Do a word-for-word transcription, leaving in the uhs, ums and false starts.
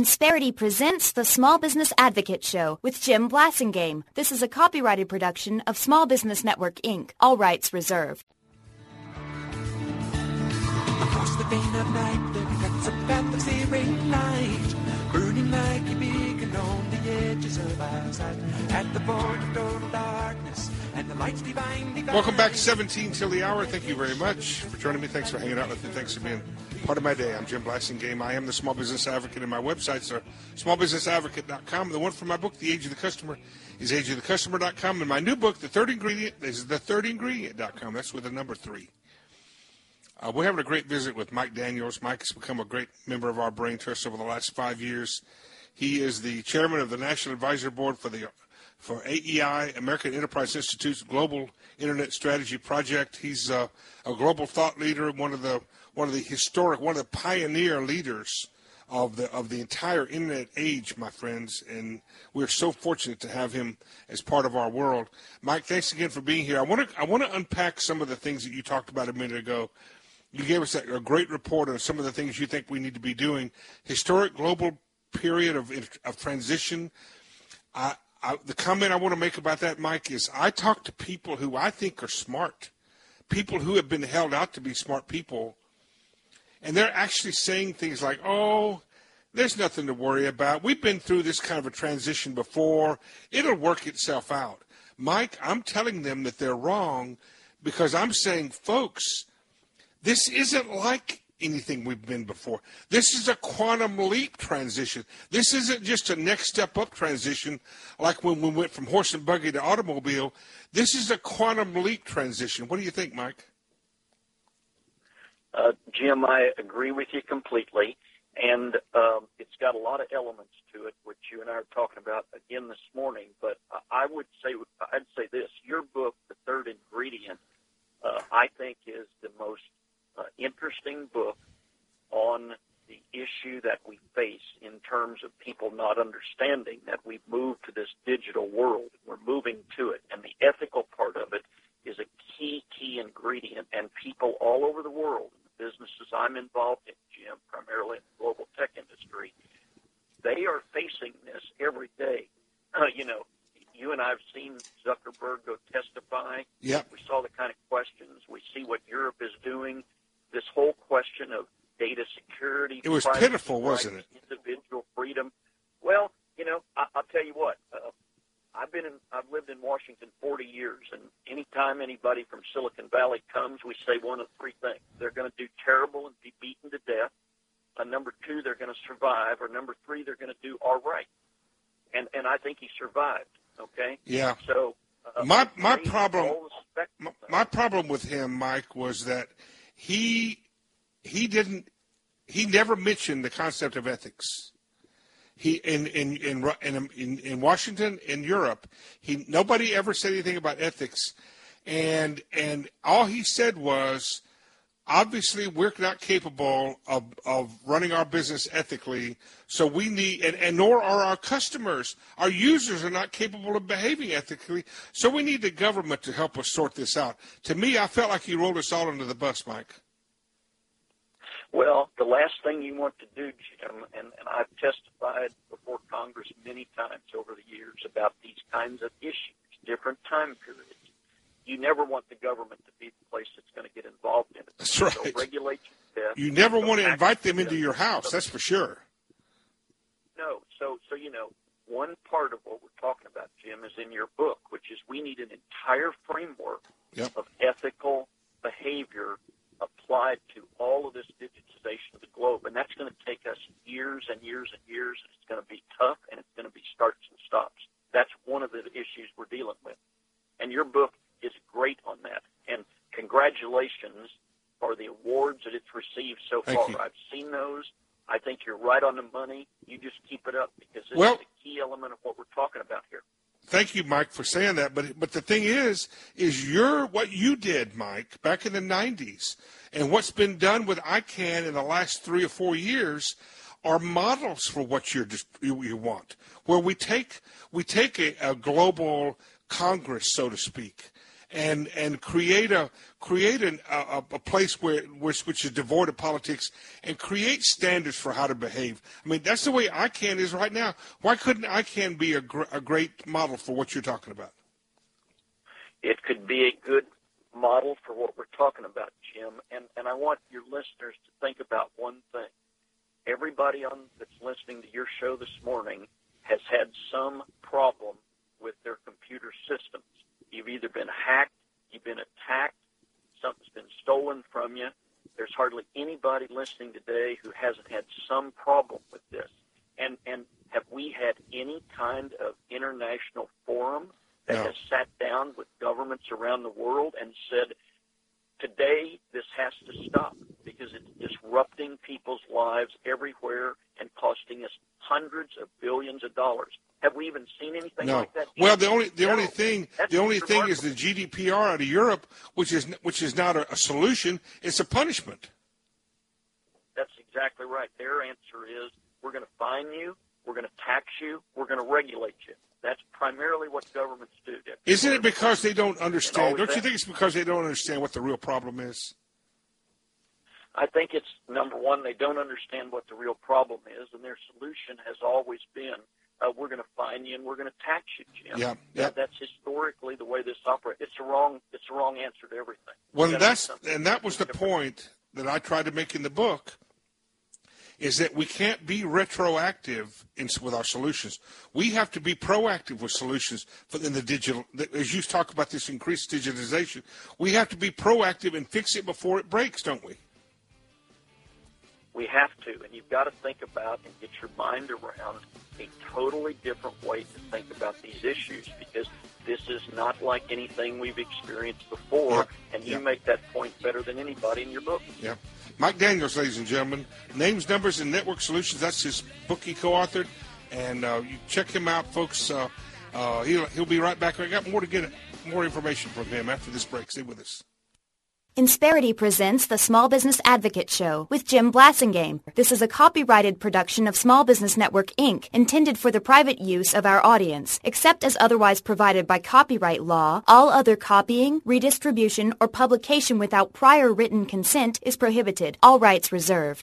Insperity presents the Small Business Advocate Show with Jim Blasingame. This is a copyrighted production of Small Business Network, Incorporated. All rights reserved. Across the vein of night, there cuts a path of searing light, burning like a beacon on the edges of our sight, at the border of total darkness, and the lights divine, divine. Welcome back, seventeen till the hour. Thank you very much for joining me. Thanks for hanging out with me. Thanks for being part of my day. I'm Jim Blasingame. I am the Small Business Advocate, and my websites are small business advocate dot com. The one for my book, The Age of the Customer, is age of the customer dot com. And my new book, The Third Ingredient, is the third ingredient dot com. That's with the number three. Uh, we're having a great visit with Mike Daniels. Mike has become a great member of our Brain Trust over the last five years. He is the chairman of the National Advisory Board for the for A E I, American Enterprise Institute's Global Internet Strategy Project. He's uh, a global thought leader, one of the one of the historic, one of the pioneer leaders of the of the entire internet age, my friends, and we're so fortunate to have him as part of our world. Mike, thanks again for being here. I want to I want to unpack some of the things that you talked about a minute ago. You gave us a, a great report on some of the things you think we need to be doing. Historic global period of of transition. I, I, the comment I want to make about that, Mike, is I talk to people who I think are smart, people who have been held out to be smart people, and they're actually saying things like, oh, there's nothing to worry about. We've been through this kind of a transition before. It'll work itself out. Mike, I'm telling them that they're wrong because I'm saying, folks, this isn't like anything we've been before. This is a quantum leap transition. This isn't just a next step up transition like when we went from horse and buggy to automobile. This is a quantum leap transition. What do you think, Mike? Uh, Jim, I agree with you completely, and um, it's got a lot of elements to it, which you and I are talking about again this morning. But I would say, I'd say this: your book, The Third Ingredient, uh, I think is the most uh, interesting book on the issue that we face in terms of people not understanding that we've moved to this digital world. We're moving to it, and the ethical part of it is a key, key ingredient, and people all over the world, businesses I'm involved in, Jim, primarily in the global tech industry, they are facing this every day. Uh, you know, you and I have seen Zuckerberg go testify. Yep. We saw the kind of questions. We see what Europe is doing. This whole question of data security. It was privacy, pitiful, wasn't rights, it? Individual freedom. Well, you know, I, I'll tell you what. Uh, I've been in, I've lived in Washington forty years, and anytime anybody from Silicon Valley comes, we say one of three things. They're going to do terrible and be beaten to death. Uh, number two, they're going to survive. Or number three, they're going to do all right. And and I think he survived, okay? Yeah. So uh, my my problem my, my problem with him, Mike, was that he he didn't he never mentioned the concept of ethics. He in in in in in Washington, in Europe, he nobody ever said anything about ethics, and and all he said was, obviously we're not capable of of running our business ethically, so we need and, and nor are our customers, our users are not capable of behaving ethically, so we need the government to help us sort this out. To me, I felt like he rolled us all under the bus, Mike. Well, the last thing you want to do, Jim, and, and I've testified before Congress many times over the years about these kinds of issues, different time periods. You never want the government to be the place that's going to get involved in it. That's right. So regulate your death. You never so want to invite them death. into your house, that's for sure. No. So, so, you know, one part of what we're talking about, Jim, is in your book, which is we need an entire framework yep. of ethical behavior applied to all of this digitization of the globe. And that's going to take us years and years and years, and it's going to be tough, and it's going to be starts and stops. That's one of the issues we're dealing with. And your book is great on that. And congratulations for the awards that it's received so Thank far. you. I've seen those. I think you're right on the money. You just keep it up because this Well, is a key element of what we're talking about here. Thank you, Mike, for saying that. But but the thing is, is your what you did, Mike, back in the nineties, and what's been done with I CANN in the last three or four years are models for what you're just, you, you want, where we take we take a, a global Congress, so to speak, and and create a create an, a, a place where which, which is devoid of politics, and create standards for how to behave. I mean, that's the way ICANN is right now. Why couldn't ICANN be a, gr- a great model for what you're talking about? It could be a good model for what we're talking about, Jim. And, and I want your listeners to think about one thing. Everybody on that's listening to your show this morning has had some problem with their computer systems. You've either been hacked, you've been attacked, something's been stolen from you. There's hardly anybody listening today who hasn't had some problem with this. And and have we had any kind of international forum that No. has sat down with governments around the world and said, today this has to stop because it's disrupting people's lives everywhere and costing us hundreds of billions of dollars? Have we even seen anything No. like that? Well, the only the No. only thing That's the only thing is remarkable. the G D P R out of Europe, which is which is not a, a solution. It's a punishment. That's exactly right. Their answer is, we're going to fine you, we're going to tax you, we're going to regulate you. That's primarily what governments do. Isn't it because they don't understand? always Don't you that. think it's because they don't understand what the real problem is? I think it's, number one, they don't understand what the real problem is, and their solution has always been, uh, we're going to fine you and we're going to tax you, Jim. Yeah, yeah. That, that's historically the way this operates. It's the wrong, it's the wrong answer to everything. Well, You gotta do that's something and that was the different. point that I tried to make in the book, is that we can't be retroactive in, with our solutions. We have to be proactive with solutions for in the digital. As you talk about this increased digitization, we have to be proactive and fix it before it breaks, don't we? We have to, and you've got to think about and get your mind around a totally different way to think about these issues, because this is not like anything we've experienced before, Yep. and you Yep. make that point better than anybody in your book. Yeah. Mike Daniels, ladies and gentlemen, Names, Numbers, and Network Solutions. That's his book he co-authored, and uh, you check him out, folks. Uh, uh, he'll he'll be right back. I got more to get more information from him after this break. Stay with us. Insperity presents the Small Business Advocate Show with Jim Blassingame. This is a copyrighted production of Small Business Network, Incorporated, intended for the private use of our audience. Except as otherwise provided by copyright law, all other copying, redistribution, or publication without prior written consent is prohibited. All rights reserved.